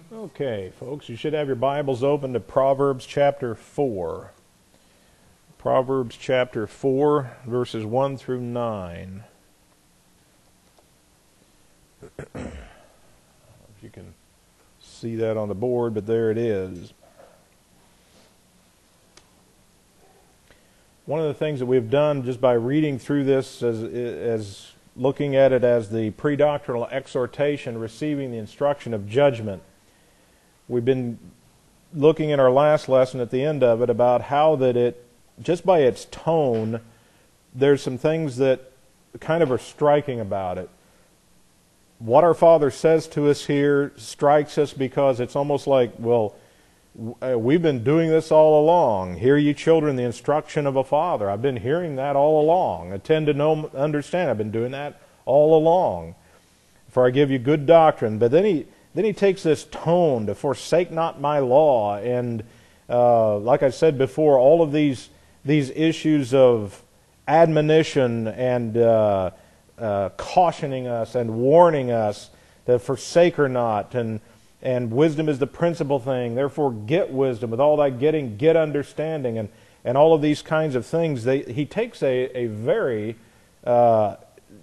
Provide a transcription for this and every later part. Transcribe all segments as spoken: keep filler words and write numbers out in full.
Okay, folks, you should have your Bibles open to Proverbs chapter four. Proverbs chapter four, verses one through nine. If you can see that on the board, but there it is. One of the things that we've done just by reading through this as, as looking at it as the pre-doctrinal exhortation, receiving the instruction of judgment, we've been looking in our last lesson at the end of it about how that it, just by its tone, there's some things that kind of are striking about it. What our Father says to us here strikes us because it's almost like, well, we've been doing this all along. Hear ye children the instruction of a father. I've been hearing that all along. Attend to know, understand. I've been doing that all along. For I give you good doctrine. But then he then he takes this tone to forsake not my law. And uh, like I said before, all of these these issues of admonition and uh, uh, cautioning us and warning us to forsake her not, and And wisdom is the principal thing. Therefore, get wisdom. With all that getting, get understanding. And, and all of these kinds of things. They, he takes a, a very uh,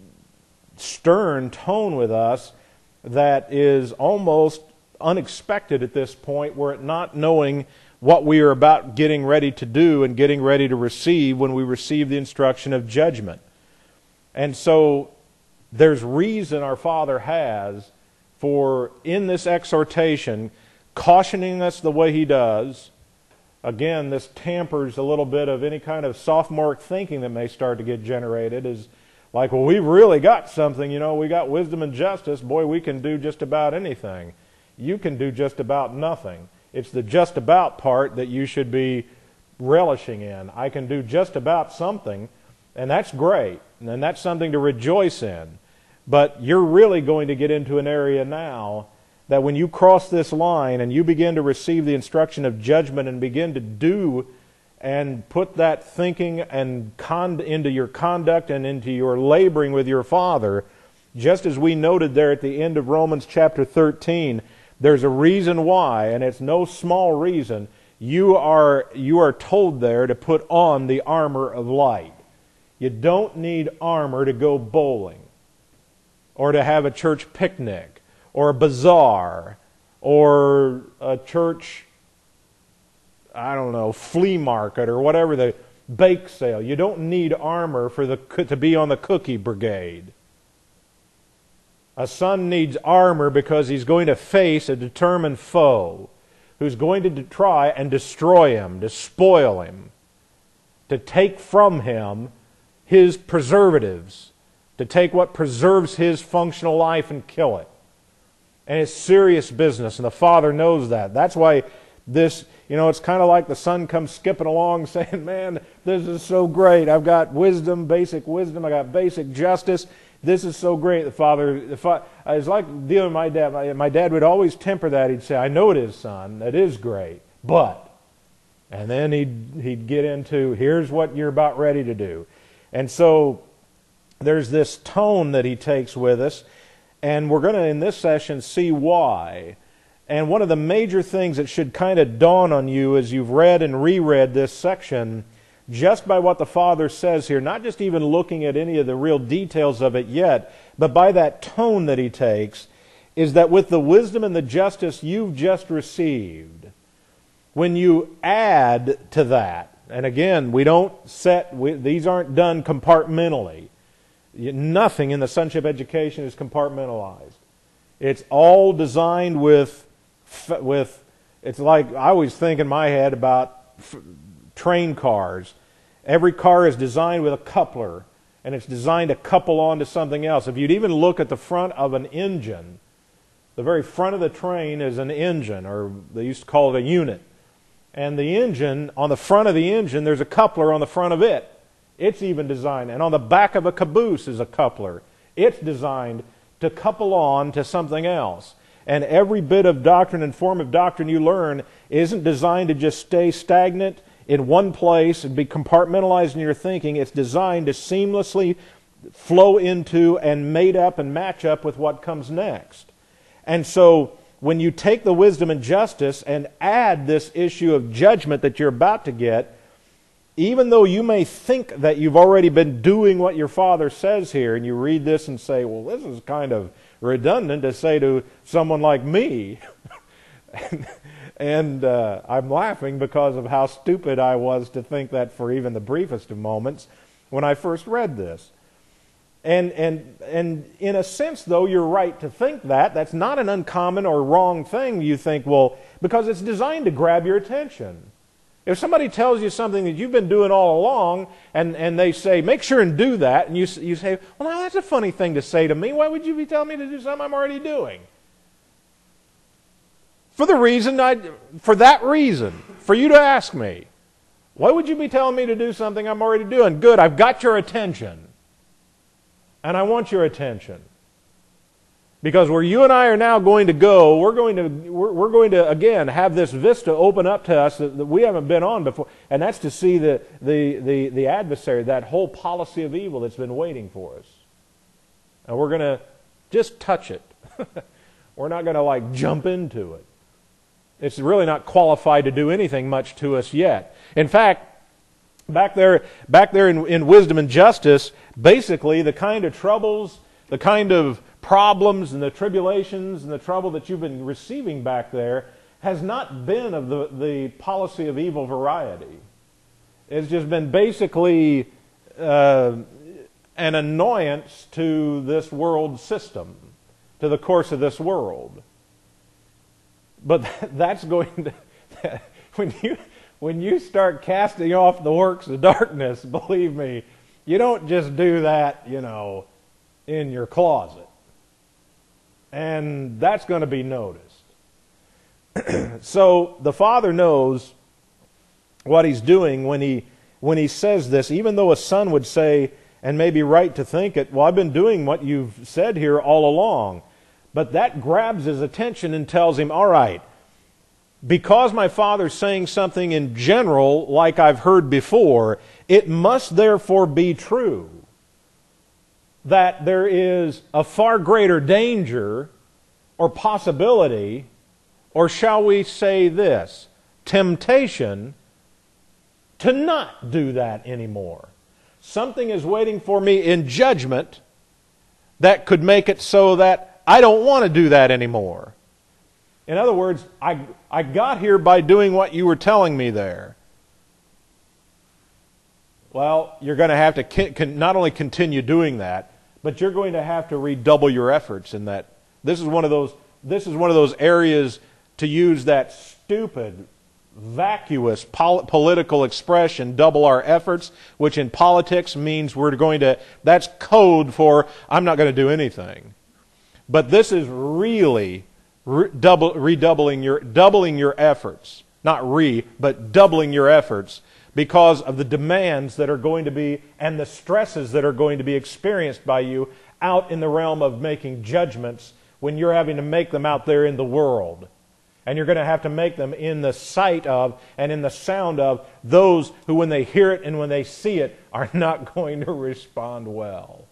stern tone with us that is almost unexpected at this point, where it not knowing what we are about getting ready to do and getting ready to receive when we receive the instruction of judgment. And so there's reason our Father has for, in this exhortation, cautioning us the way he does. Again, this tampers a little bit of any kind of sophomoric thinking that may start to get generated. Is like, well, we've really got something, you know, we got wisdom and justice. Boy, we can do just about anything. You can do just about nothing. It's the just about part that you should be relishing in. I can do just about something, and that's great, and that's something to rejoice in. But you're really going to get into an area now that when you cross this line and you begin to receive the instruction of judgment and begin to do and put that thinking and con- into your conduct and into your laboring with your Father, just as we noted there at the end of Romans chapter thirteen, there's a reason why, and it's no small reason. You are, you are told there to put on the armor of light. You don't need armor to go bowling, or to have a church picnic, or a bazaar, or a church, I don't know, flea market, or whatever, the bake sale. You don't need armor for the to be on the cookie brigade. A son needs armor because he's going to face a determined foe who's going to try and destroy him, to spoil him, to take from him his preservatives, to take what preserves his functional life and kill it. And it's serious business, and the Father knows that. That's why this, you know, it's kind of like the son comes skipping along saying, man, this is so great. I've got wisdom, basic wisdom. I got basic justice. This is so great. The Father, the fa- it's like dealing with my dad. My, my dad would always temper that. He'd say, I know it is, son. That is great. But, and then he'd, he'd get into, here's what you're about ready to do. And so there's this tone that he takes with us, and we're going to, in this session, see why. And one of the major things that should kind of dawn on you as you've read and reread this section, just by what the Father says here, not just even looking at any of the real details of it yet, but by that tone that he takes, is that with the wisdom and the justice you've just received, when you add to that, and again, we don't set, we, these aren't done compartmentally. Nothing in the sonship education is compartmentalized. It's all designed with, with. It's like, I always think in my head about f- train cars. Every car is designed with a coupler, and it's designed to couple onto something else. If you'd even look at the front of an engine, the very front of the train is an engine, or they used to call it a unit. And the engine, on the front of the engine, there's a coupler on the front of it. It's even designed. And on the back of a caboose is a coupler. It's designed to couple on to something else. And every bit of doctrine and form of doctrine you learn isn't designed to just stay stagnant in one place and be compartmentalized in your thinking. It's designed to seamlessly flow into and made up and match up with what comes next. And so when you take the wisdom and justice and add this issue of judgment that you're about to get, even though you may think that you've already been doing what your Father says here, and you read this and say, well, this is kind of redundant to say to someone like me. and and uh, I'm laughing because of how stupid I was to think that for even the briefest of moments when I first read this. And, and, and in a sense, though, you're right to think that. That's not an uncommon or wrong thing. You think, well, because it's designed to grab your attention. If somebody tells you something that you've been doing all along, and, and they say, make sure and do that, and you, you say, well, now that's a funny thing to say to me. Why would you be telling me to do something I'm already doing? For the reason, I, for that reason, for you to ask me, why would you be telling me to do something I'm already doing? Good, I've got your attention. And I want your attention. Because where you and I are now going to go, we're going to, we're, we're going to again, have this vista open up to us that, that we haven't been on before. And that's to see the, the, the, the adversary, that whole policy of evil that's been waiting for us. And we're going to just touch it. We're not going to like jump into it. It's really not qualified to do anything much to us yet. In fact, back there, back there in, in wisdom and justice, basically the kind of troubles, the kind of problems and the tribulations and the trouble that you've been receiving back there has not been of the, the policy of evil variety. It's just been basically uh, an annoyance to this world system, to the course of this world. But that's going to, when you, when you start casting off the works of darkness, believe me, you don't just do that, you know, in your closet. And that's going to be noticed. So the Father knows what He's doing when he, when he says this, even though a son would say, and may be right to think it, well, I've been doing what you've said here all along. But that grabs his attention and tells him, all right, because my Father's saying something in general like I've heard before, it must therefore be true that there is a far greater danger or possibility, or shall we say this, temptation to not do that anymore. Something is waiting for me in judgment that could make it so that I don't want to do that anymore. In other words, I, I got here by doing what you were telling me there. Well, you're going to have to con- not only continue doing that, but you're going to have to redouble your efforts in that. This is one of those, this is one of those areas, to use that stupid, vacuous pol- political expression, double our efforts, which in politics means we're going to, that's code for I'm not going to do anything. But this is really re- double, redoubling your, doubling your efforts. Not re, but doubling your efforts because of the demands that are going to be and the stresses that are going to be experienced by you out in the realm of making judgments when you're having to make them out there in the world. And you're going to have to make them in the sight of and in the sound of those who, when they hear it and when they see it, are not going to respond well.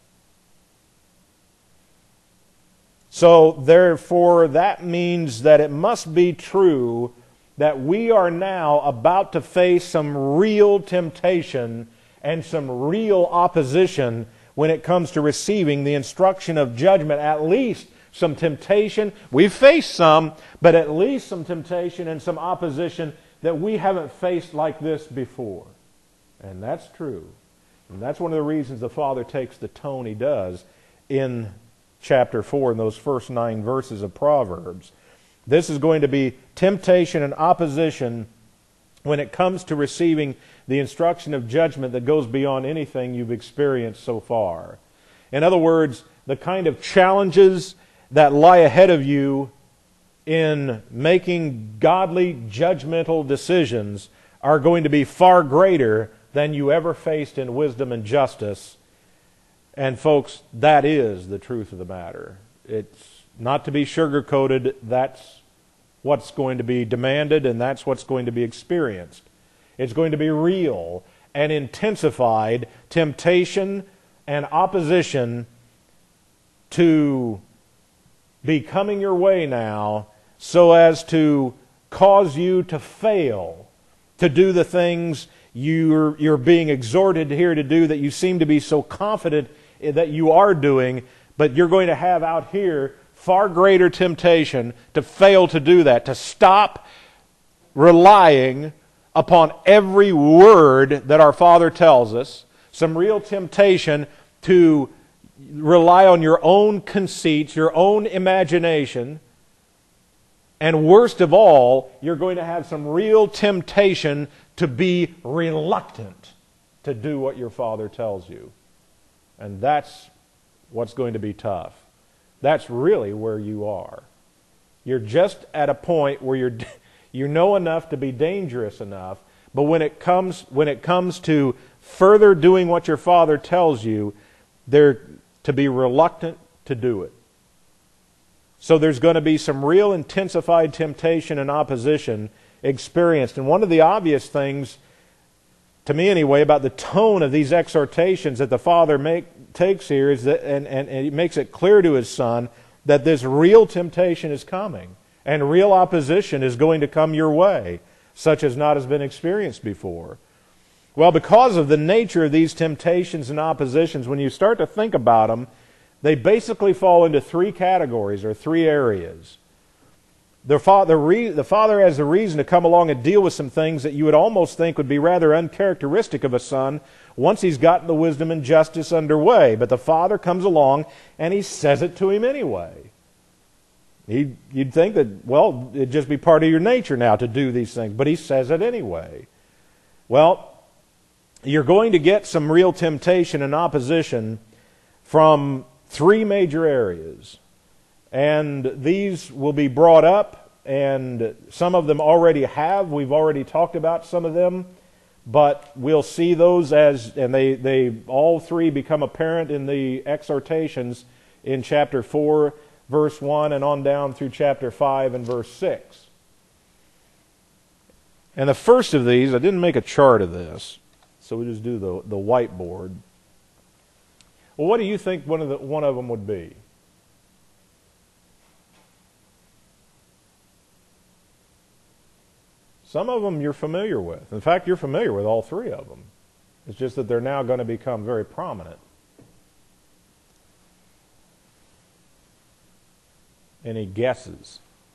So, therefore, that means that it must be true that we are now about to face some real temptation and some real opposition when it comes to receiving the instruction of judgment. At least some temptation. We've faced some, but at least some temptation and some opposition that we haven't faced like this before. And that's true. And that's one of the reasons the Father takes the tone He does in chapter four in those first nine verses of Proverbs. This is going to be temptation and opposition when it comes to receiving the instruction of judgment that goes beyond anything you've experienced so far. In other words, the kind of challenges that lie ahead of you in making godly, judgmental decisions are going to be far greater than you ever faced in wisdom and justice. And folks, that is the truth of the matter. It's not to be sugar-coated. That's what's going to be demanded, and that's what's going to be experienced. It's going to be real and intensified temptation and opposition to be coming your way now, so as to cause you to fail, to do the things you're, you're being exhorted here to do that you seem to be so confident that you are doing, but you're going to have out here far greater temptation to fail to do that, to stop relying upon every word that our Father tells us, some real temptation to rely on your own conceits, your own imagination, and worst of all, you're going to have some real temptation to be reluctant to do what your Father tells you. And that's what's going to be tough. That's really where you are. You're just at a point where you're you know enough to be dangerous enough, but when it comes when it comes to further doing what your Father tells you, they're to be reluctant to do it. So there's going to be some real intensified temptation and opposition experienced. And one of the obvious things, to me anyway, about the tone of these exhortations that the Father make, takes here is that, and, and, and he makes it clear to his Son that this real temptation is coming and real opposition is going to come your way, such as not has been experienced before. Well, because of the nature of these temptations and oppositions, when you start to think about them, they basically fall into three categories or three areas. The father, the father has a reason to come along and deal with some things that you would almost think would be rather uncharacteristic of a son once he's gotten the wisdom and justice underway. But the Father comes along and he says it to him anyway. He, you'd think that, well, it'd just be part of your nature now to do these things, but he says it anyway. Well, you're going to get some real temptation and opposition from three major areas. And these will be brought up, and some of them already have. We've already talked about some of them, but we'll see those as, and they, they all three become apparent in the exhortations in chapter four, verse one, and on down through chapter five and verse six. And the first of these, I didn't make a chart of this, so we just do the, the whiteboard. Well, what do you think one of the, one of them would be? Some of them you're familiar with. In fact, you're familiar with all three of them. It's just that they're now going to become very prominent. Any guesses?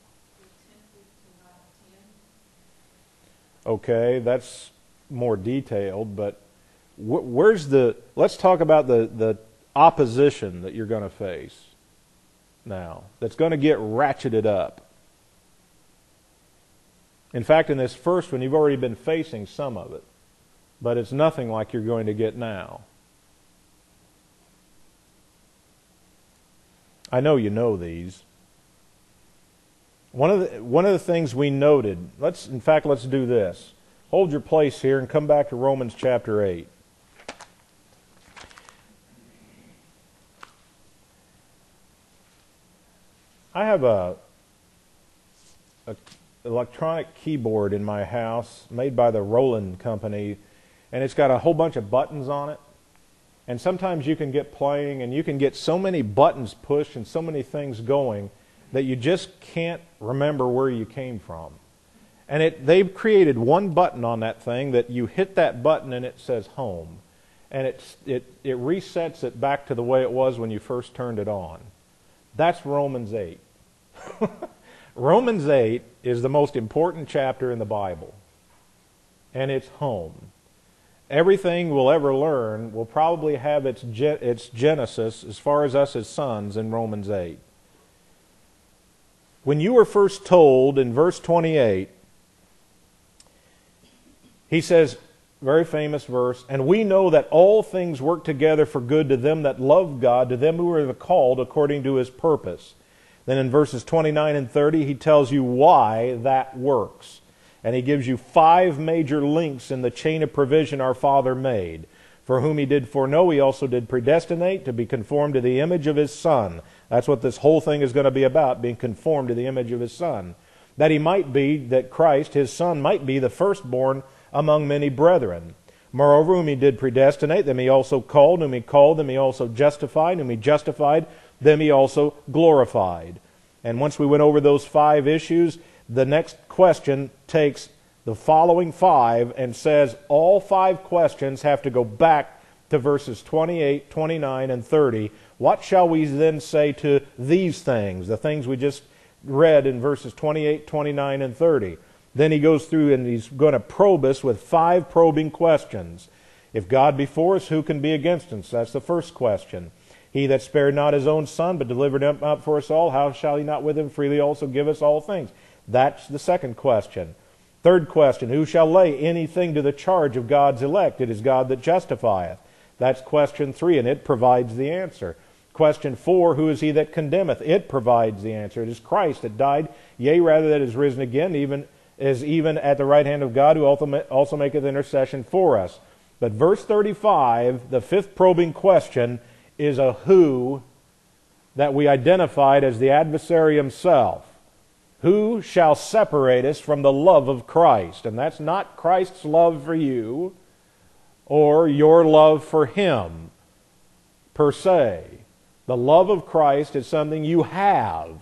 Okay, that's more detailed, but wh- where's the... Let's talk about the, the opposition that you're going to face now. That's going to get ratcheted up. In fact, in this first one, you've already been facing some of it, but it's nothing like you're going to get now. I know you know these. One of the, one of the things we noted, let's, in fact, let's do this. Hold your place here and come back to Romans chapter eight. I have a, a electronic keyboard in my house made by the Roland Company, and it's got a whole bunch of buttons on it. And sometimes you can get playing and you can get so many buttons pushed and so many things going that you just can't remember where you came from. And it, they've created one button on that thing that you hit that button and it says home. And it, it, it resets it back to the way it was when you first turned it on. That's Romans eight. Romans eight is the most important chapter in the Bible. And it's home. Everything we'll ever learn will probably have its, ge- its genesis, as far as us as sons, in Romans eight. When you were first told in verse twenty-eight, he says, very famous verse, and we know that all things work together for good to them that love God, to them who are called according to His purpose. Then in verses twenty-nine and thirty, he tells you why that works. And he gives you five major links in the chain of provision our Father made. For whom He did foreknow, He also did predestinate to be conformed to the image of His Son. That's what this whole thing is going to be about, being conformed to the image of His Son. That He might be, that Christ, His Son, might be the firstborn among many brethren. Moreover, whom He did predestinate, them He also called. Whom He called, them He also justified. Whom He justified, them He also glorified. And once we went over those five issues, the next question takes the following five and says all five questions have to go back to verses twenty-eight, twenty-nine, and thirty. What shall we then say to these things, the things we just read in verses twenty-eight, twenty-nine, and thirty? Then he goes through and he's going to probe us with five probing questions. If God be for us, who can be against us? That's the first question. He that spared not his own Son, but delivered him up for us all, how shall he not with him freely also give us all things? That's the second question. Third question, who shall lay anything to the charge of God's elect? It is God that justifieth. That's question three, and it provides the answer. Question four, who is he that condemneth? It provides the answer. It is Christ that died, yea, rather that is risen again, even is even at the right hand of God, who also maketh intercession for us. But verse thirty-five, the fifth probing question, is a who that we identified as the adversary himself. Who shall separate us from the love of Christ? And that's not Christ's love for you or your love for Him per se. The love of Christ is something you have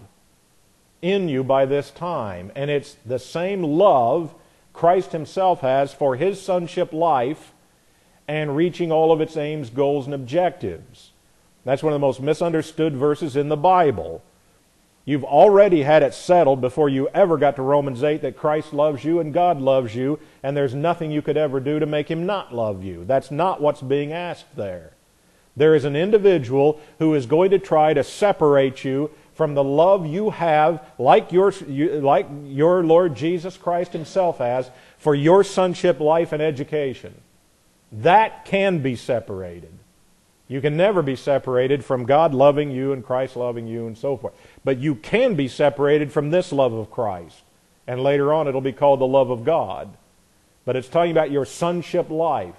in you by this time. And it's the same love Christ Himself has for His sonship life and reaching all of its aims, goals, and objectives. That's one of the most misunderstood verses in the Bible. You've already had it settled before you ever got to Romans eight that Christ loves you and God loves you, and there's nothing you could ever do to make Him not love you. That's not what's being asked there. There is an individual who is going to try to separate you from the love you have, like your, like your Lord Jesus Christ Himself has, for your sonship life and education. That can be separated. You can never be separated from God loving you and Christ loving you and so forth. But you can be separated from this love of Christ. And later on it'll be called the love of God. But it's talking about your sonship life.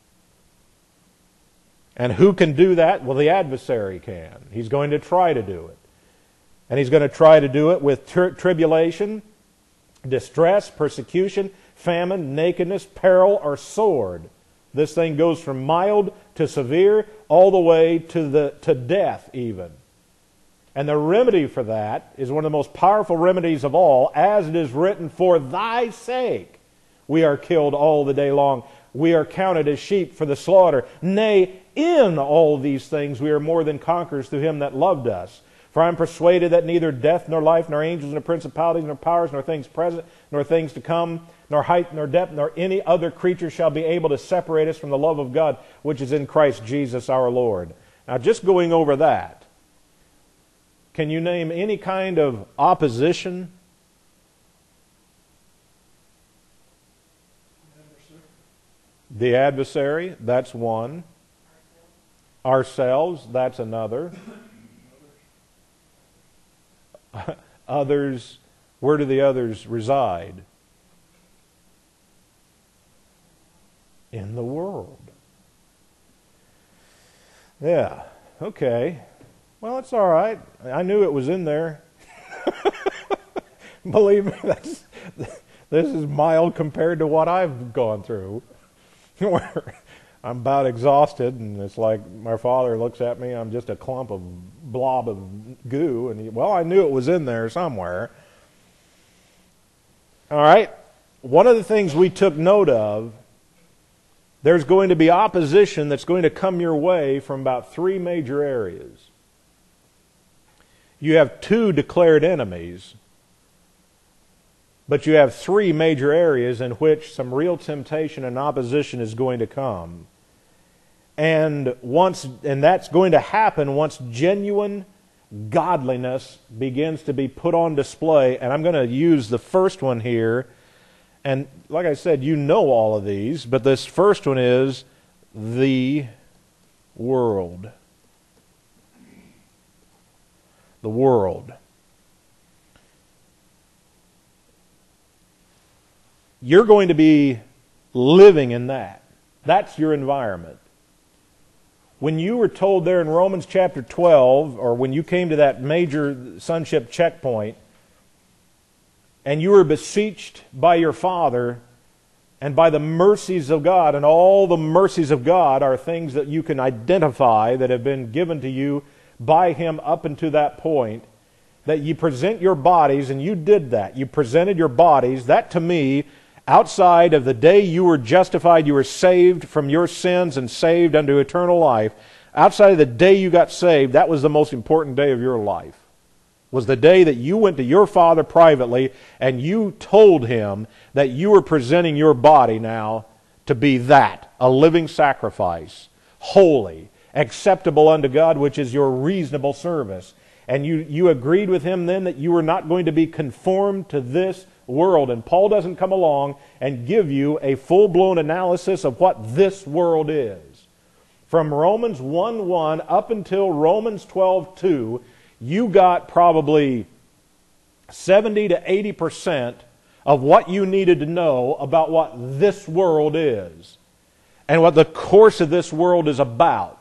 And who can do that? Well, the adversary can. He's going to try to do it. And he's going to try to do it with tri- tribulation, distress, persecution, famine, nakedness, peril, or sword. This thing goes from mild to severe, all the way to the to death even. And the remedy for that is one of the most powerful remedies of all, as it is written, for thy sake we are killed all the day long. We are counted as sheep for the slaughter. Nay, in all these things we are more than conquerors through Him that loved us. For I am persuaded that neither death, nor life, nor angels, nor principalities, nor powers, nor things present, nor things to come, nor height, nor depth, nor any other creature shall be able to separate us from the love of God, which is in Christ Jesus our Lord. Now, just going over that, can you name any kind of opposition? The adversary, that's one. Ourselves, that's another. Others, where do the others reside? In the world. Yeah, okay. Well, it's all right. I knew it was in there. Believe me, that's, this is mild compared to what I've gone through. I'm about exhausted, and it's like my father looks at me, I'm just a clump of blob of goo, and he, well, I knew it was in there somewhere. All right, one of the things we took note of, there's going to be opposition that's going to come your way from about three major areas. You have two declared enemies, but you have three major areas in which some real temptation and opposition is going to come. And once, and that's going to happen once genuine godliness begins to be put on display. And I'm going to use the first one here. And like I said, you know all of these, but this first one is the world. The world. You're going to be living in that. That's your environment. When you were told there in Romans chapter twelve, or when you came to that major sonship checkpoint, and you were beseeched by your Father and by the mercies of God, and all the mercies of God are things that you can identify that have been given to you by Him up until that point, that you present your bodies, and you did that. You presented your bodies. That to me, outside of the day you were justified, you were saved from your sins and saved unto eternal life, outside of the day you got saved, that was the most important day of your life. Was the day that you went to your Father privately and you told Him that you were presenting your body now to be that, a living sacrifice, holy, acceptable unto God, which is your reasonable service. And you, you agreed with Him then that you were not going to be conformed to this world. And Paul doesn't come along and give you a full-blown analysis of what this world is. From Romans one one up until Romans twelve two, you got probably seventy to eighty percent of what you needed to know about what this world is and what the course of this world is about.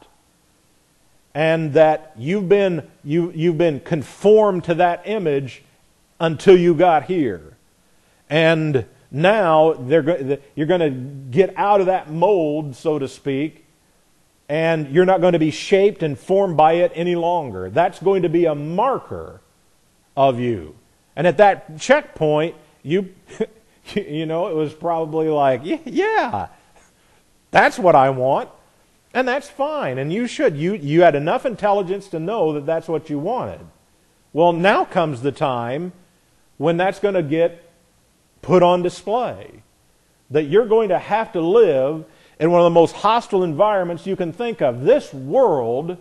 And that you've been, you, you've been conformed to that image until you got here. And now they're, you're going to get out of that mold, so to speak, and you're not going to be shaped and formed by it any longer. That's going to be a marker of you. And at that checkpoint, you, you know, it was probably like, yeah, that's what I want. And that's fine, and you should. You, you had enough intelligence to know that that's what you wanted. Well, now comes the time when that's going to get put on display. That you're going to have to live in one of the most hostile environments you can think of. This world,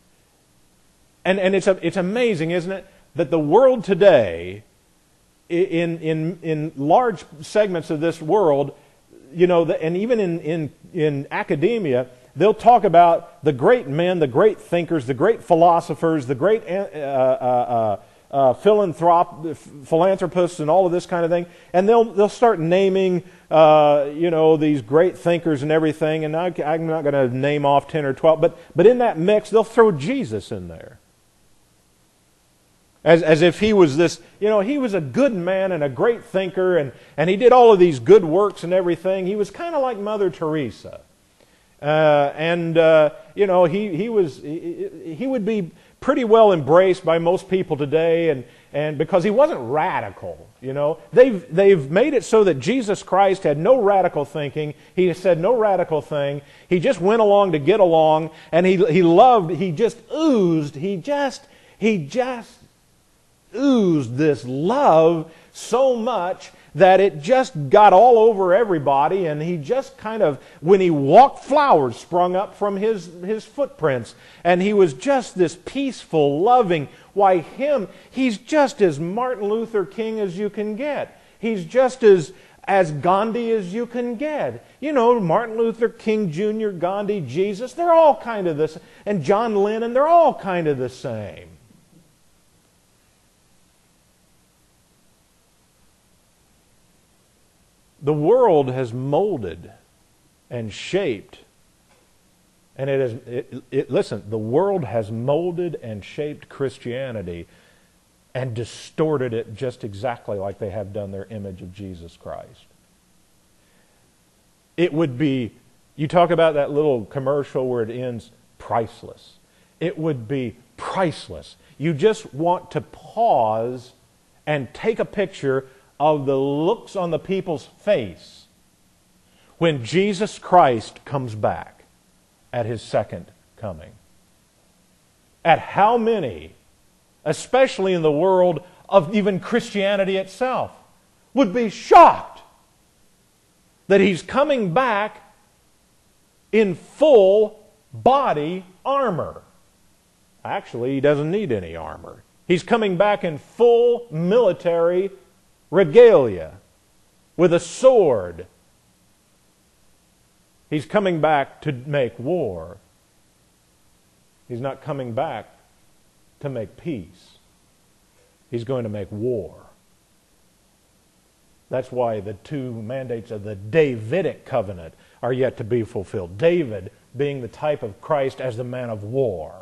and, and it's, a, it's amazing, isn't it, that the world today, in, in, in large segments of this world, you know, and even in, in, in academia, they'll talk about the great men, the great thinkers, the great philosophers, the great uh, uh, uh, uh, philanthrop- philanthropists, and all of this kind of thing. And they'll they'll start naming, uh, you know, these great thinkers and everything. And I, I'm not going to name off ten or twelve, but but in that mix, they'll throw Jesus in there, as as if he was this, you know, he was a good man and a great thinker, and and he did all of these good works and everything. He was kind of like Mother Teresa. Uh, and, uh, you know, he, he was, he, he would be pretty well embraced by most people today, and, and because he wasn't radical, you know. They've, they've made it so that Jesus Christ had no radical thinking. He said no radical thing. He just went along to get along, and he, he loved, he just oozed, he just, he just oozed this love so much that it just got all over everybody, and he just kind of, when he walked, flowers sprung up from his, his footprints, and he was just this peaceful, loving, why him, he's just as Martin Luther King as you can get. He's just as, as Gandhi as you can get. You know, Martin Luther King Junior, Gandhi, Jesus, they're all kind of this, and John Lennon, they're all kind of the same. The world has molded and shaped, and it has, it, it, listen, the world has molded and shaped Christianity and distorted it just exactly like they have done their image of Jesus Christ. It would be, you talk about that little commercial where it ends, priceless. It would be priceless. You just want to pause and take a picture of the looks on the people's face when Jesus Christ comes back at His second coming. At how many, especially in the world of even Christianity itself, would be shocked that He's coming back in full body armor. Actually, He doesn't need any armor. He's coming back in full military regalia, with a sword. He's coming back to make war. He's not coming back to make peace. He's going to make war. That's why the two mandates of the Davidic covenant are yet to be fulfilled. David being the type of Christ as the man of war.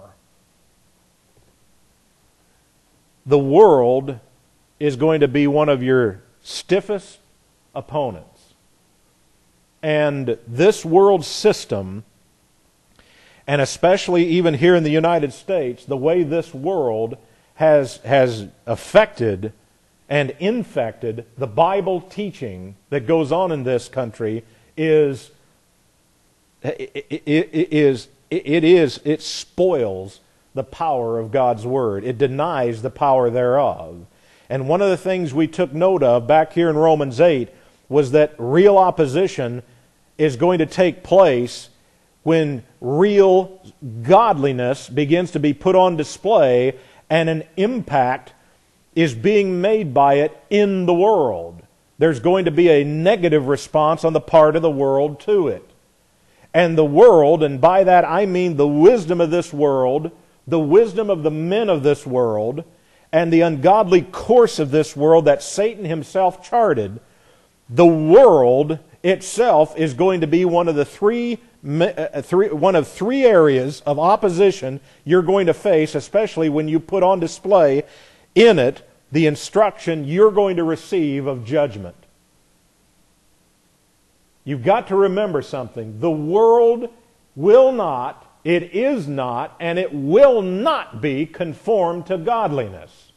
The world is going to be one of your stiffest opponents. And this world system, and especially even here in the United States, the way this world has, has affected and infected the Bible teaching that goes on in this country is, it, it, it is, it is, it spoils the power of God's Word. It denies the power thereof. And one of the things we took note of back here in Romans eight was that real opposition is going to take place when real godliness begins to be put on display and an impact is being made by it in the world. There's going to be a negative response on the part of the world to it. And the world, and by that I mean the wisdom of this world, the wisdom of the men of this world, and the ungodly course of this world that Satan himself charted, the world itself is going to be one of the three, uh, three, one of three areas of opposition you're going to face, especially when you put on display in it the instruction you're going to receive of judgment. You've got to remember something. The world will not, it is not, and it will not be conformed to godliness.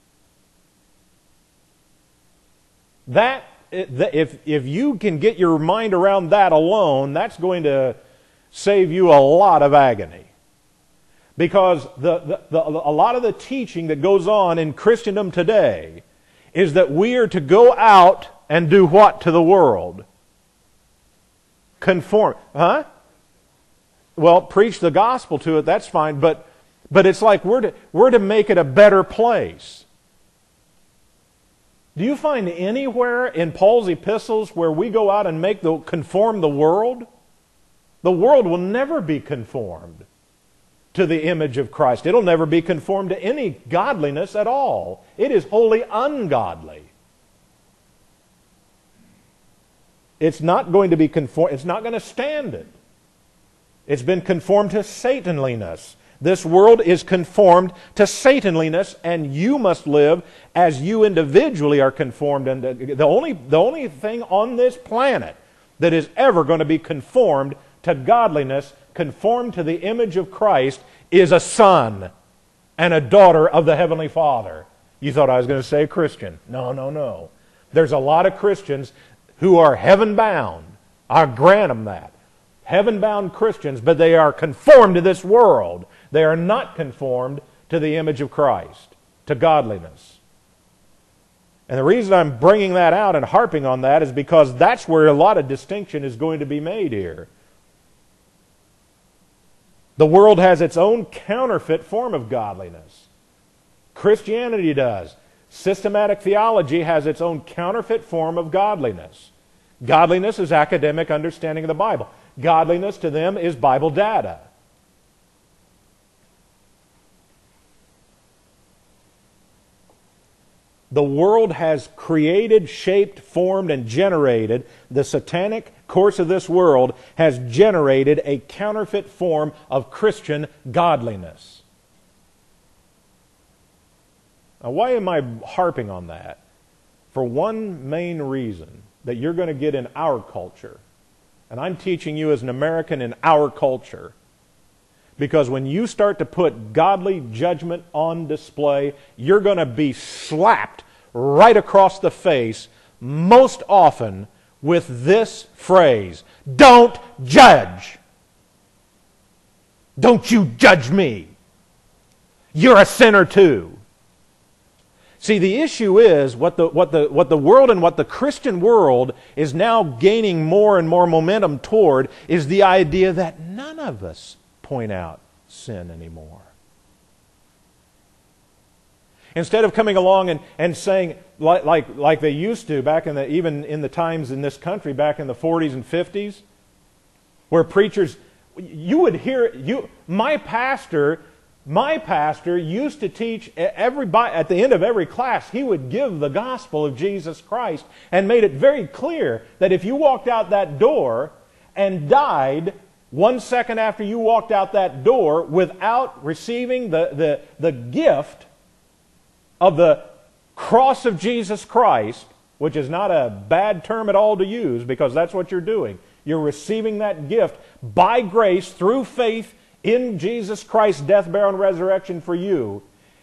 That, if, if you can get your mind around that alone, that's going to save you a lot of agony. Because the, the, the, a lot of the teaching that goes on in Christendom today is that we are to go out and do what to the world? Conform. Huh? Well, preach the gospel to it, that's fine, but, but it's like we're to, we're to make it a better place. Do you find anywhere in Paul's epistles where we go out and make the, conform the world? The world will never be conformed to the image of Christ. It'll never be conformed to any godliness at all. It is wholly ungodly. It's not going to be conformed. It's not going to stand it. It's been conformed to Sataniness. This world is conformed to Sataniness, and you must live as you individually are conformed. And the only, the only thing on this planet that is ever going to be conformed to godliness, conformed to the image of Christ, is a son and a daughter of the Heavenly Father. You thought I was going to say a Christian. No, no, no. There's a lot of Christians who are heaven-bound. I'll grant them that. Heaven-bound Christians, but they are conformed to this world. They are not conformed to the image of Christ, to godliness. And the reason I'm bringing that out and harping on that is because that's where a lot of distinction is going to be made here. The world has its own counterfeit form of godliness. Christianity does. Systematic theology has its own counterfeit form of godliness. Godliness is academic understanding of the Bible. Godliness to them is Bible data. The world has created, shaped, formed, and generated, the satanic course of this world has generated a counterfeit form of Christian godliness. Now, why am I harping on that? For one main reason that you're going to get in our culture. And I'm teaching you as an American in our culture. Because when you start to put godly judgment on display, you're going to be slapped right across the face, most often with this phrase, "Don't judge. Don't you judge me. You're a sinner too." See, the issue is what the, what the, what the world and what the Christian world is now gaining more and more momentum toward is the idea that none of us point out sin anymore. Instead of coming along and, and saying, like, like, like they used to back in the, even in the times in this country, back in the forties and fifties, where preachers, you would hear, you, my pastor, my pastor used to teach everybody, at the end of every class, he would give the gospel of Jesus Christ and made it very clear that if you walked out that door and died one second after you walked out that door without receiving the, the, the gift of the cross of Jesus Christ, which is not a bad term at all to use because that's what you're doing. You're receiving that gift by grace through faith in Jesus Christ's death, burial, and resurrection for you.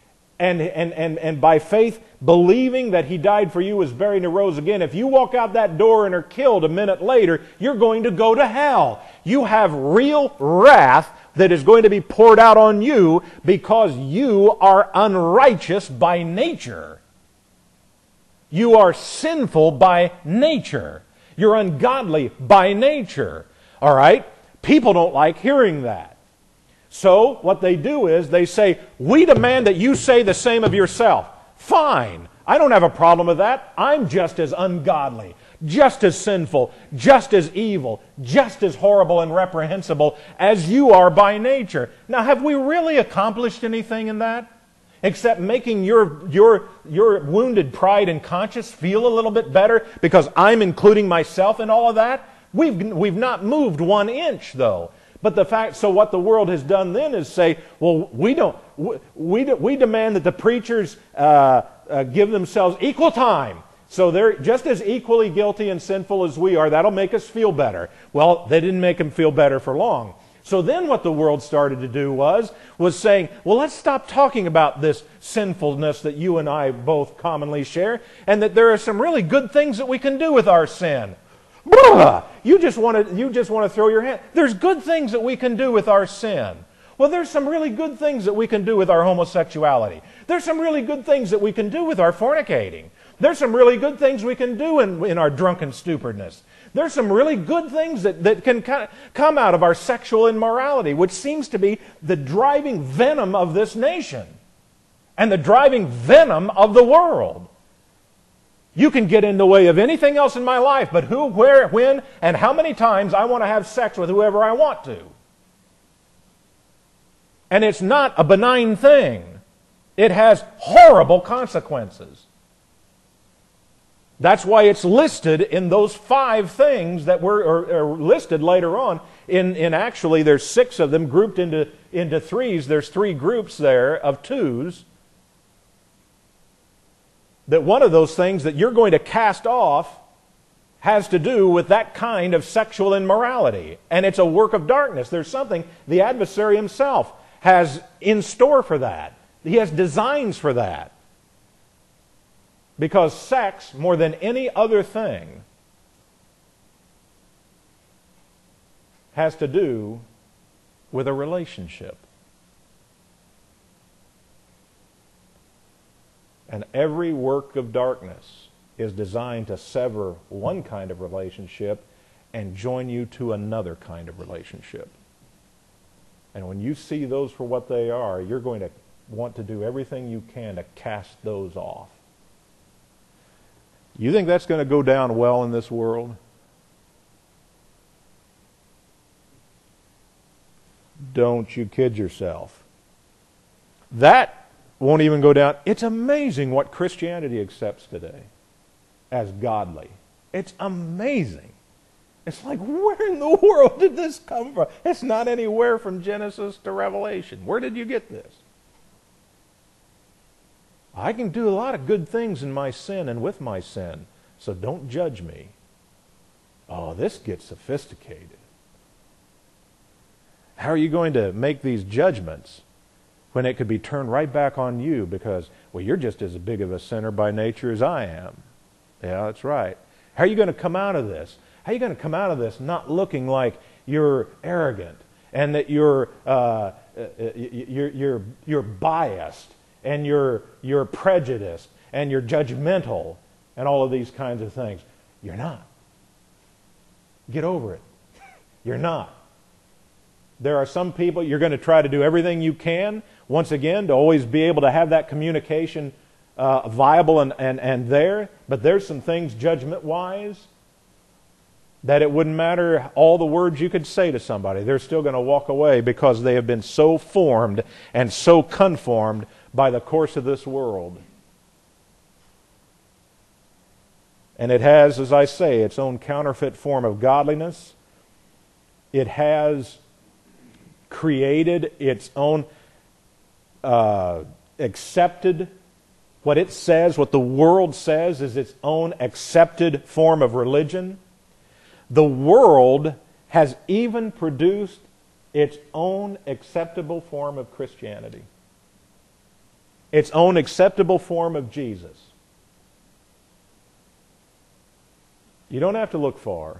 and, and, and, and by faith believing that He died for you, was buried, and rose again, if you walk out that door and are killed a minute later, you're going to go to hell. You have real wrath that is going to be poured out on you because you are unrighteous by nature. You are sinful by nature. You're ungodly by nature. All right? People don't like hearing that. So what they do is they say, we demand that you say the same of yourself. Fine. I don't have a problem with that. I'm just as ungodly, just as sinful, just as evil, just as horrible and reprehensible as you are by nature. Now, have we really accomplished anything in that? Except making your, your, your wounded pride and conscience feel a little bit better because I'm including myself in all of that? We've, we've not moved one inch, though. But the fact, so what the world has done then is say, well, we don't, we, we, we demand that the preachers uh, uh, give themselves equal time. So they're just as equally guilty and sinful as we are. That'll make us feel better. Well, they didn't make them feel better for long. So then what the world started to do was, was saying, well, let's stop talking about this sinfulness that you and I both commonly share, and that there are some really good things that we can do with our sin. You just want to, you just want to throw your hand. There's good things that we can do with our sin. Well, there's some really good things that we can do with our homosexuality. There's some really good things that we can do with our fornicating. There's some really good things we can do in, in our drunken stupidness. There's some really good things that, that can come out of our sexual immorality, which seems to be the driving venom of this nation and the driving venom of the world. You can get in the way of anything else in my life, but who, where, when, and how many times I want to have sex with whoever I want to. And it's not a benign thing. It has horrible consequences. That's why it's listed in those five things that were or, or listed later on. In, in actually, there's six of them grouped into, into threes. There's three groups there of twos. That one of those things that you're going to cast off has to do with that kind of sexual immorality. And it's a work of darkness. There's something the adversary himself has in store for that. He has designs for that. Because sex, more than any other thing, has to do with a relationship. And every work of darkness is designed to sever one kind of relationship and join you to another kind of relationship. And when you see those for what they are, you're going to want to do everything you can to cast those off. You think that's going to go down well in this world? Don't you kid yourself. That won't even go down. It's amazing what Christianity accepts today as godly. It's amazing. It's like, where in the world did this come from? It's not anywhere from Genesis to Revelation. Where did you get this? I can do a lot of good things in my sin and with my sin, so don't judge me. Oh, this gets sophisticated. How are you going to make these judgments when it could be turned right back on you because, well, you're just as big of a sinner by nature as I am? Yeah, that's right. How are you going to come out of this? How are you going to come out of this not looking like you're arrogant and that you're uh, you're you're you're biased and you're you're prejudiced and you're judgmental and all of these kinds of things? You're not. Get over it. You're not. There are some people, you're going to try to do everything you can, once again, to always be able to have that communication uh, viable and, and, and there. But there's some things judgment-wise that it wouldn't matter all the words you could say to somebody. They're still going to walk away because they have been so formed and so conformed by the course of this world. And it has, as I say, its own counterfeit form of godliness. It has created its own uh, accepted, what it says, what the world says is its own accepted form of religion. The world has even produced its own acceptable form of Christianity. its own acceptable form of Jesus. You don't have to look far.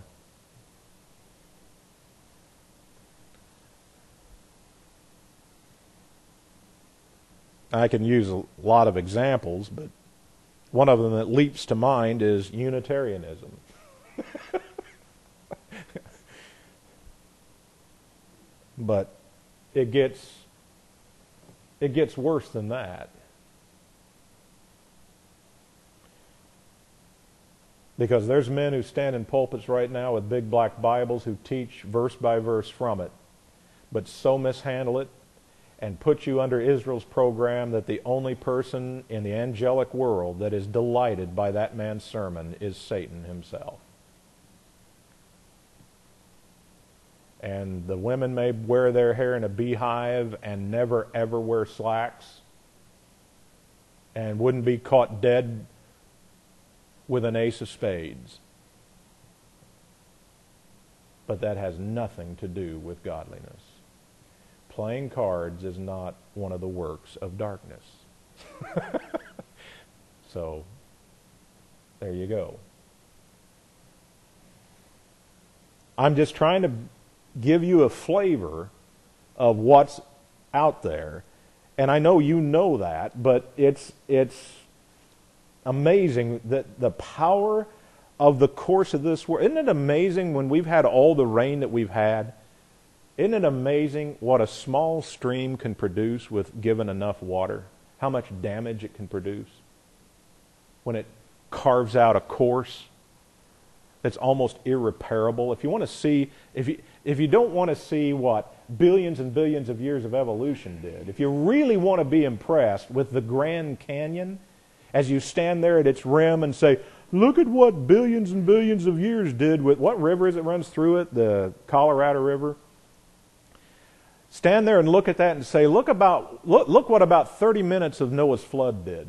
I can use a lot of examples, but one of them that leaps to mind is Unitarianism. But it gets it gets worse than that. Because there's men who stand in pulpits right now with big black Bibles who teach verse by verse from it, but so mishandle it and put you under Israel's program that the only person in the angelic world that is delighted by that man's sermon is Satan himself. And the women may wear their hair in a beehive and never ever wear slacks and wouldn't be caught dead with an ace of spades. But that has nothing to do with godliness. Playing cards is not one of the works of darkness. So, there you go. I'm just trying to give you a flavor of what's out there. And I know you know that, but it's it's amazing that the power of the course of this world. Isn't it amazing when we've had all the rain that we've had? Isn't it amazing what a small stream can produce with given enough water? How much damage it can produce when it carves out a course that's almost irreparable. If you want to see, if you if you don't want to see what billions and billions of years of evolution did, if you really want to be impressed with the Grand Canyon, as you stand there at its rim and say, look at what billions and billions of years did with, what river is it runs through it? The Colorado River. Stand there and look at that and say, look about look, look what about thirty minutes of Noah's flood did.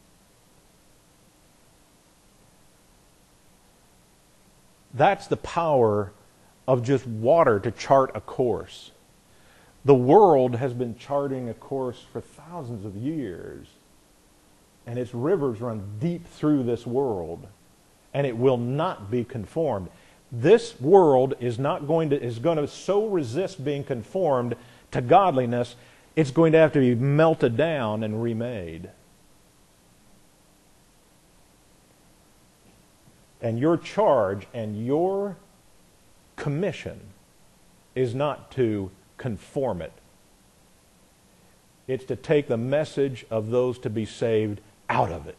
That's the power of just water to chart a course. The world has been charting a course for thousands of years, and its rivers run deep through this world, and it will not be conformed. This world is not going to is going to so resist being conformed to godliness, it's going to have to be melted down and remade. And your charge and your commission is not to conform it. It's to take the message of those to be saved out of it.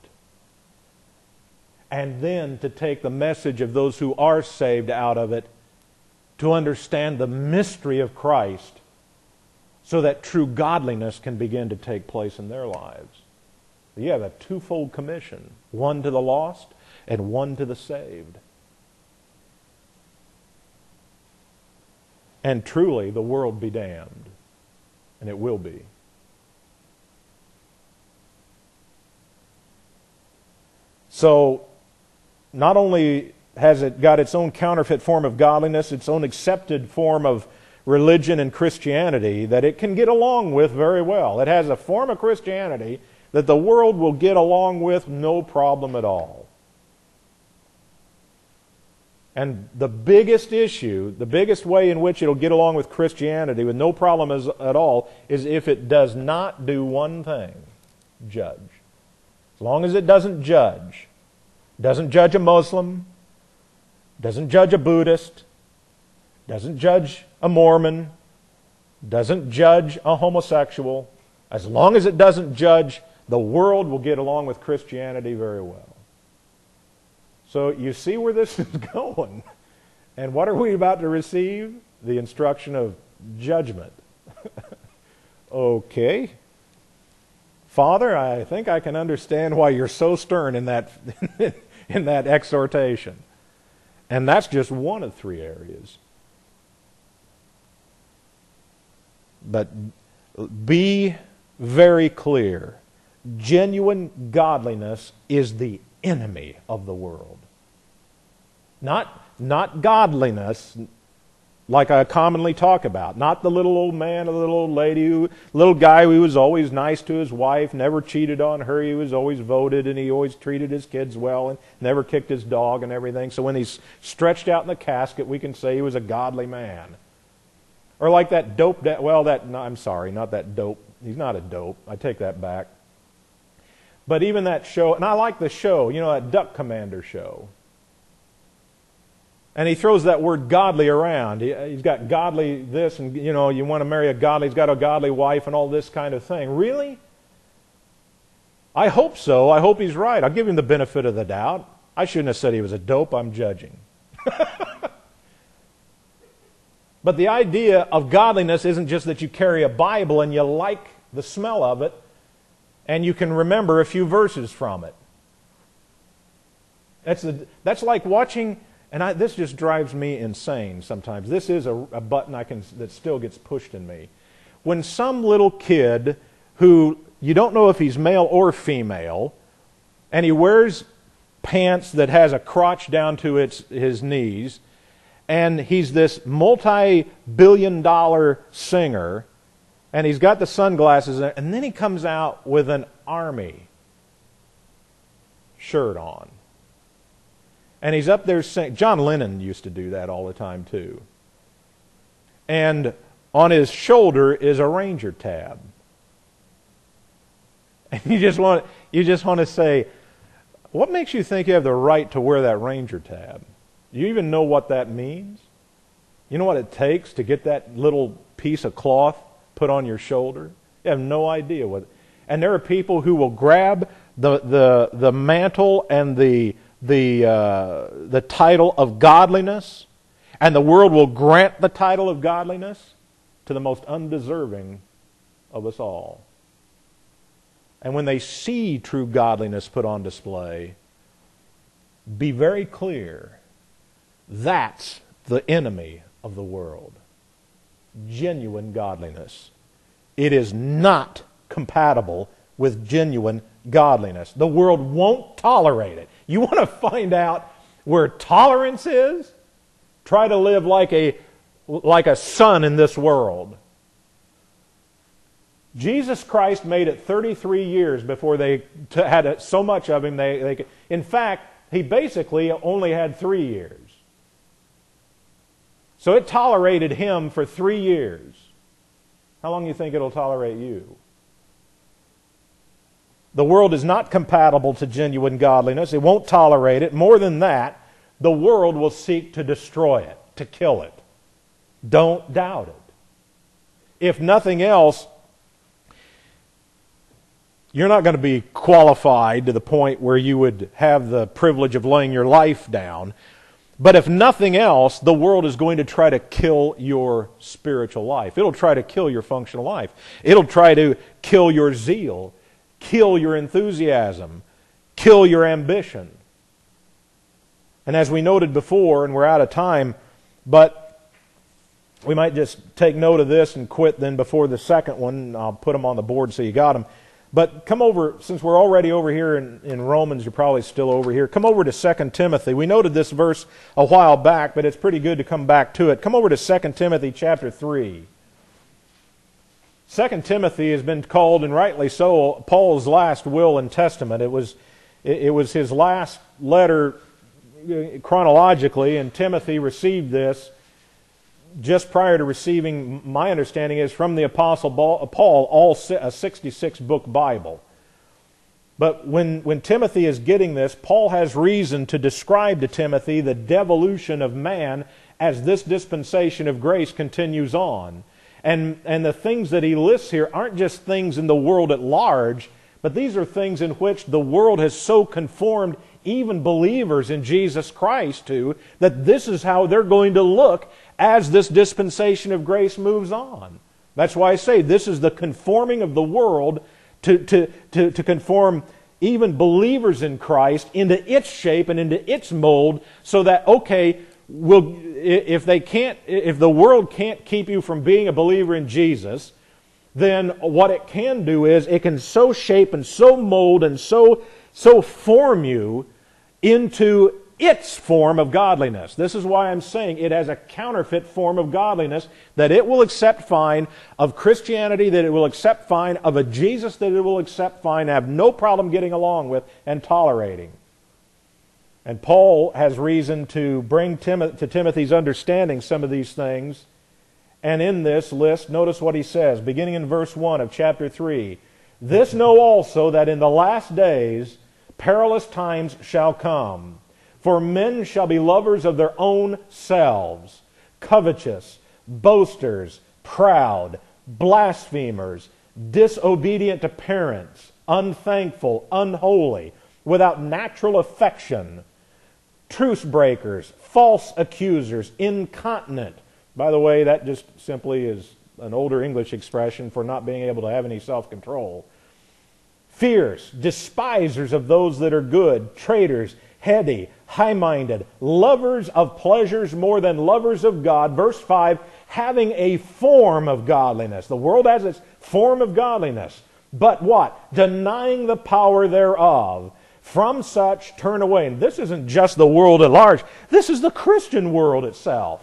And then to take the message of those who are saved out of it to understand the mystery of Christ so that true godliness can begin to take place in their lives. You have a twofold commission, one to the lost and one to the saved. And truly, the world be damned. And it will be. So, not only has it got its own counterfeit form of godliness, its own accepted form of religion and Christianity that it can get along with very well. It has a form of Christianity that the world will get along with no problem at all. And the biggest issue, the biggest way in which it'll get along with Christianity with no problem as, at all, is if it does not do one thing: judge. As long as it doesn't judge, doesn't judge a Muslim, doesn't judge a Buddhist, doesn't judge a Mormon, doesn't judge a homosexual, as long as it doesn't judge, the world will get along with Christianity very well. So you see where this is going. And what are we about to receive? The instruction of judgment. Okay. Father, I think I can understand why you're so stern in that, in that exhortation. And that's just one of three areas. But be very clear. Genuine godliness is the enemy of the world. Not, not godliness, like I commonly talk about. Not the little old man or the little old lady, who, little guy who was always nice to his wife, never cheated on her, he was always voted, and he always treated his kids well, and never kicked his dog and everything. So when he's stretched out in the casket, we can say he was a godly man. Or like that dope, da- well, that no, I'm sorry, not that dope. He's not a dope. I take that back. But even that show, and I like the show, you know, that Duck Commander show. And he throws that word godly around. He, he's got godly this, and, you know, you want to marry a godly, he's got a godly wife and all this kind of thing. Really? I hope so. I hope he's right. I'll give him the benefit of the doubt. I shouldn't have said he was a dope. I'm judging. But the idea of godliness isn't just that you carry a Bible and you like the smell of it and you can remember a few verses from it. That's, the, that's like watching, and I, this just drives me insane sometimes. This is a, a button I can that still gets pushed in me. When some little kid who you don't know if he's male or female, and he wears pants that has a crotch down to its, his knees, and he's this multi-billion dollar singer, and he's got the sunglasses, and then he comes out with an army shirt on. And he's up there singing. John Lennon used to do that all the time too. And on his shoulder is a Ranger tab. And you just want, you just want to say, what makes you think you have the right to wear that Ranger tab? Do you even know what that means? You know what it takes to get that little piece of cloth put on your shoulder? You have no idea what. And there are people who will grab the the the mantle and the the uh, the title of godliness, and the world will grant the title of godliness to the most undeserving of us all. And when they see true godliness put on display, be very clear. That's the enemy of the world. Genuine godliness. It is not compatible with genuine godliness. The world won't tolerate it. You want to find out where tolerance is? Try to live like a, like a son in this world. Jesus Christ made it thirty-three years before they t- had so much of Him. They, they could, in fact, He basically only had three years. So it tolerated Him for three years. How long do you think it'll tolerate you? The world is not compatible to genuine godliness. It won't tolerate it. More than that, the world will seek to destroy it, to kill it. Don't doubt it. If nothing else, you're not going to be qualified to the point where you would have the privilege of laying your life down. But if nothing else, the world is going to try to kill your spiritual life. It'll try to kill your functional life. It'll try to kill your zeal, kill your enthusiasm, kill your ambition. And as we noted before, and we're out of time, but we might just take note of this and quit then before the second one. I'll put them on the board so you got them. But come over, since we're already over here in, in Romans, you're probably still over here. Come over to Second Timothy. We noted this verse a while back, but it's pretty good to come back to it. Come over to Second Timothy chapter three. Second Timothy has been called, and rightly so, Paul's last will and testament. It was, it, it was his last letter chronologically, and Timothy received this just prior to receiving, my understanding is, from the Apostle Paul, all a sixty-six book Bible. But when, when Timothy is getting this, Paul has reason to describe to Timothy the devolution of man as this dispensation of grace continues on. And, and the things that he lists here aren't just things in the world at large, but these are things in which the world has so conformed even believers in Jesus Christ to, that this is how they're going to look as this dispensation of grace moves on. That's why I say this is the conforming of the world to, to, to, to conform even believers in Christ into its shape and into its mold, so that, okay, we'll, if they can't, if the world can't keep you from being a believer in Jesus, then what it can do is it can so shape and so mold and so so form you into its form of godliness. This is why I'm saying it has a counterfeit form of godliness, that it will accept fine of Christianity, that it will accept fine of a Jesus that it will accept fine, have no problem getting along with and tolerating. And Paul has reason to bring Tim- to Timothy's understanding some of these things. And in this list, notice what he says, beginning in verse one of chapter three. This know also, that in the last days perilous times shall come. For men shall be lovers of their own selves, covetous, boasters, proud, blasphemers, disobedient to parents, unthankful, unholy, without natural affection, truce breakers, false accusers, incontinent. By the way, that just simply is an older English expression for not being able to have any self-control. Fierce, despisers of those that are good, traitors, heady, high-minded, lovers of pleasures more than lovers of God. Verse five, having a form of godliness. The world has its form of godliness. But what? Denying the power thereof. From such turn away. And this isn't just the world at large. This is the Christian world itself.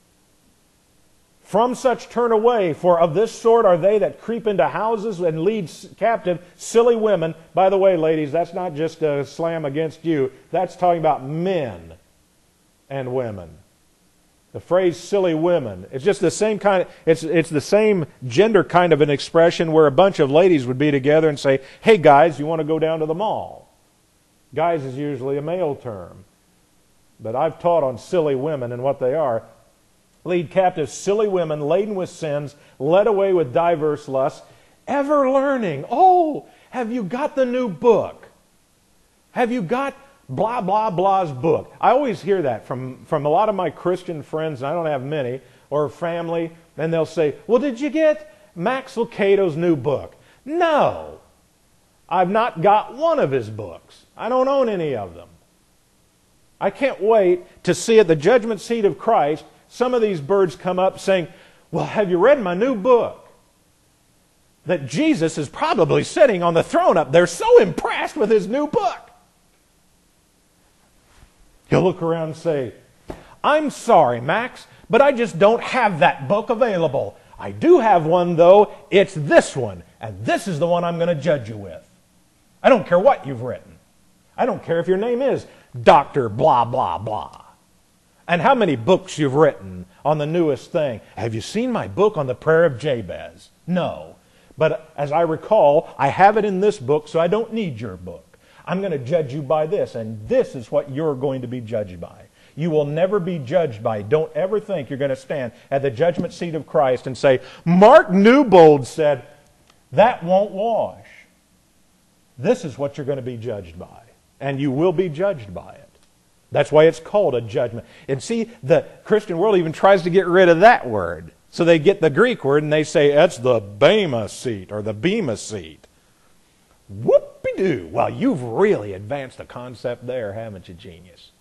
From such turn away, for of this sort are they that creep into houses and lead captive silly women. By the way, ladies, that's not just a slam against you. That's talking about men and women. The phrase silly women, it's just the same kind of, it's, it's the same gender kind of an expression where a bunch of ladies would be together and say, hey guys, you want to go down to the mall? Guys is usually a male term. But I've taught on silly women and what they are. Lead captive silly women laden with sins, led away with diverse lusts, ever learning. Oh, have you got the new book? Have you got blah, blah, blah's book? I always hear that from, from a lot of my Christian friends, and I don't have many, or family, and they'll say, well, did you get Max Lucado's new book? No. I've not got one of his books. I don't own any of them. I can't wait to see at the judgment seat of Christ some of these birds come up saying, well, have you read my new book? That Jesus is probably sitting on the throne up there, so impressed with his new book. He'll look around and say, I'm sorry, Max, but I just don't have that book available. I do have one, though. It's this one, and this is the one I'm going to judge you with. I don't care what you've written. I don't care if your name is Doctor Blah, Blah, Blah. And how many books you've written on the newest thing. Have you seen my book on the prayer of Jabez? No. But as I recall, I have it in this book, so I don't need your book. I'm going to judge you by this, and this is what you're going to be judged by. You will never be judged by. Don't ever think you're going to stand at the judgment seat of Christ and say, Mark Newbold said, that won't wash. This is what you're going to be judged by. And you will be judged by it. That's why it's called a judgment. And see, the Christian world even tries to get rid of that word. So they get the Greek word and they say, that's the Bema seat or the Bema seat. Whoop-de-doo. Well, you've really advanced the concept there, haven't you, genius?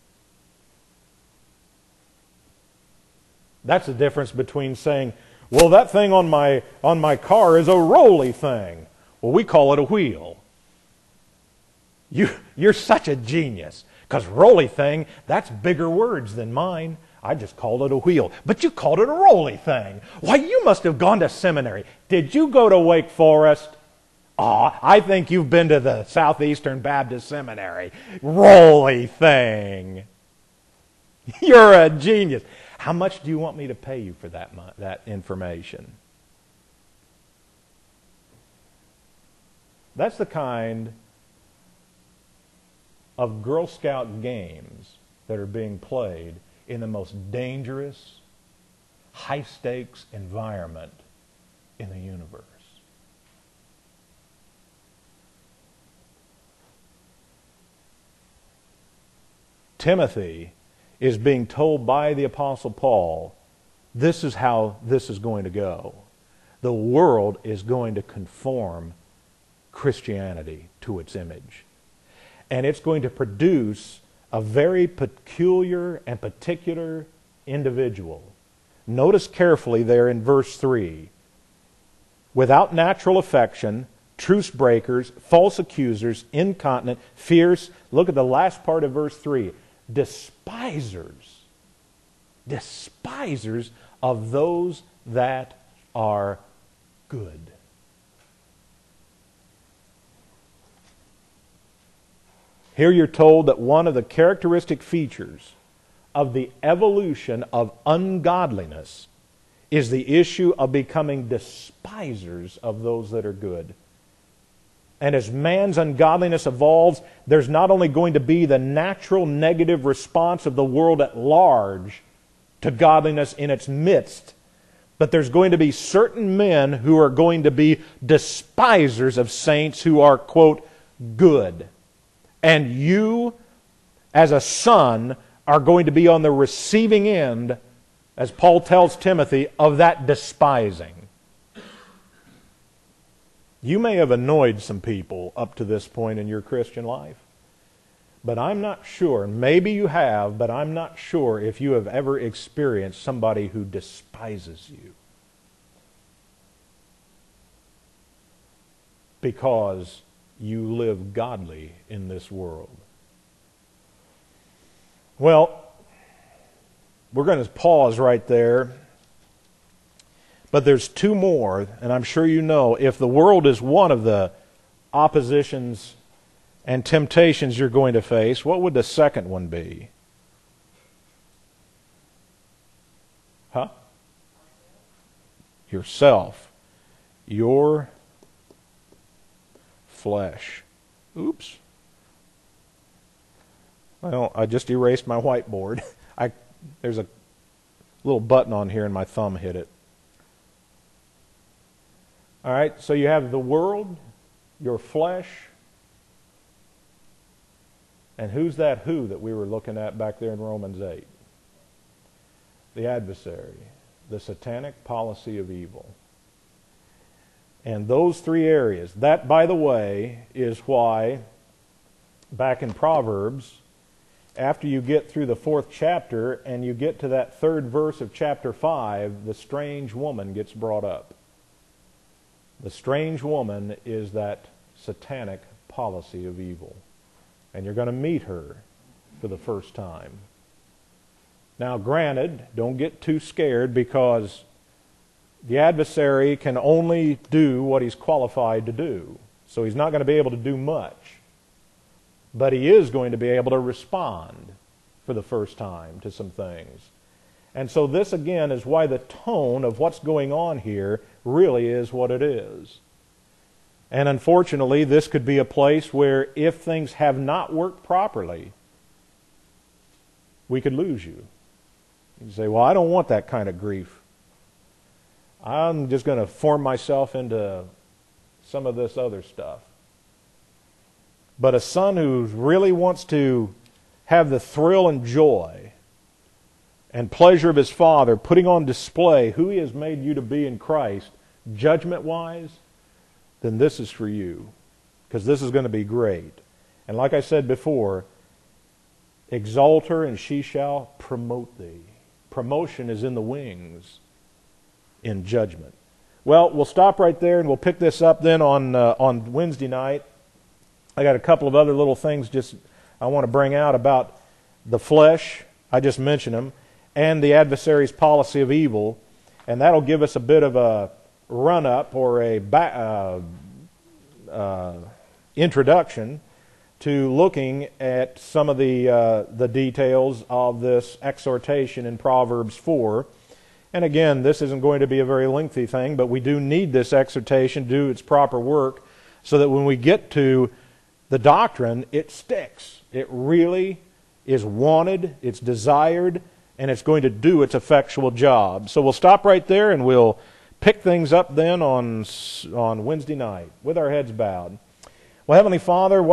That's the difference between saying, well, that thing on my, on my car is a rolly thing. Well, we call it a wheel. You, you're such a genius. Because rolly thing, that's bigger words than mine. I just called it a wheel. But you called it a rolly thing. Why, you must have gone to seminary. Did you go to Wake Forest? Aw, I think you've been to the Southeastern Baptist Seminary. Rolly thing. You're a genius. How much do you want me to pay you for that, that information? That's the kind of Girl Scout games that are being played in the most dangerous, high-stakes environment in the universe. Timothy is being told by the Apostle Paul, this is how this is going to go. The world is going to conform Christianity to its image. And it's going to produce a very peculiar and particular individual. Notice carefully there in verse three. Without natural affection, truce breakers, false accusers, incontinent, fierce. Look at the last part of verse three. despisers, despisers of those that are good. Here you're told that one of the characteristic features of the evolution of ungodliness is the issue of becoming despisers of those that are good. And as man's ungodliness evolves, there's not only going to be the natural negative response of the world at large to godliness in its midst, but there's going to be certain men who are going to be despisers of saints who are, quote, good. And you, as a son, are going to be on the receiving end, as Paul tells Timothy, of that despising. You may have annoyed some people up to this point in your Christian life, but I'm not sure, maybe you have, but I'm not sure if you have ever experienced somebody who despises you. Because you live godly in this world. Well, we're going to pause right there. But there's two more, and I'm sure you know, if the world is one of the oppositions and temptations you're going to face, what would the second one be? Huh? Yourself. Your flesh. Oops. Well, I just erased my whiteboard. I there's a little button on here and my thumb hit it. All right, so you have the world, your flesh, and who's that who that we were looking at back there in Romans eight? The adversary, the satanic policy of evil. And those three areas, that, by the way, is why back in Proverbs, after you get through the fourth chapter and you get to that third verse of chapter five, the strange woman gets brought up. The strange woman is that satanic policy of evil. And you're going to meet her for the first time. Now, granted, don't get too scared, because the adversary can only do what he's qualified to do. So he's not going to be able to do much. But he is going to be able to respond for the first time to some things. And so this, again, is why the tone of what's going on here really is what it is. And unfortunately, this could be a place where if things have not worked properly, we could lose you. You say, well, I don't want that kind of grief. I'm just going to form myself into some of this other stuff. But a son who really wants to have the thrill and joy and pleasure of his Father, putting on display who He has made you to be in Christ, judgment-wise, then this is for you. Because this is going to be great. And like I said before, exalt her and she shall promote thee. Promotion is in the wings in judgment. Well, we'll stop right there and we'll pick this up then on uh, on Wednesday night. I got a couple of other little things just I want to bring out about the flesh. I just mentioned them. And the adversary's policy of evil. And that'll give us a bit of a run-up or a ba- uh, uh, introduction to looking at some of the uh, the details of this exhortation in Proverbs four. And again, this isn't going to be a very lengthy thing, but we do need this exhortation to do its proper work so that when we get to the doctrine, it sticks. It really is wanted, it's desired, and it's going to do its effectual job. So we'll stop right there and we'll pick things up then on, on Wednesday night with our heads bowed. Well, Heavenly Father,